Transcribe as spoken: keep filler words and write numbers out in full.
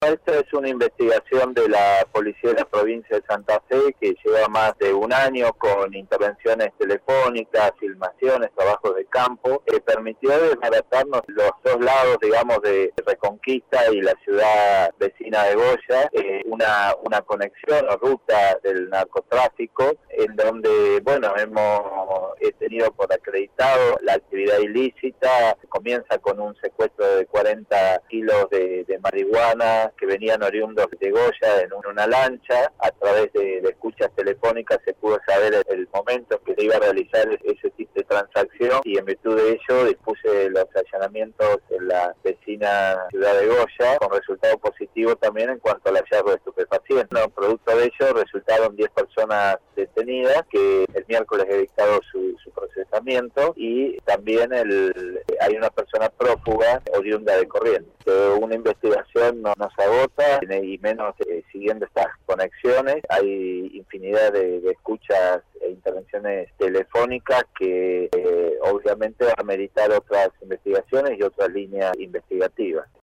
Esta es una investigación de la Policía de la Provincia de Santa Fe que lleva más de un año con intervenciones telefónicas, filmaciones, trabajos de campo, que permitió desbaratarnos los dos lados, digamos, de Reconquista y la ciudad vecina de Goya, eh, una, una conexión o ruta del narcotráfico, en donde, bueno, hemos he tenido por acreditado la actividad ilícita. Comienza con un secuestro de cuarenta kilos de, de marihuana que venían oriundos de Goya en una lancha. A través de, de escuchas telefónicas se pudo saber el, el momento en que se iba a realizar ese tipo de transacción, y en virtud de ello dispuse los allanamientos en la vecina ciudad de Goya, con resultado positivo también en cuanto al hallazgo de estupefacientes. No, producto de ello resultaron diez personas detenidas, que el miércoles he dictado su, su procesamiento, y también el, hay una persona prófuga oriunda de Corrientes. Una investigación no nos agota, y menos eh, siguiendo estas conexiones. Hay infinidad de, de escuchas e intervenciones telefónicas que eh, obviamente van a meritar otras investigaciones y otras líneas investigativas.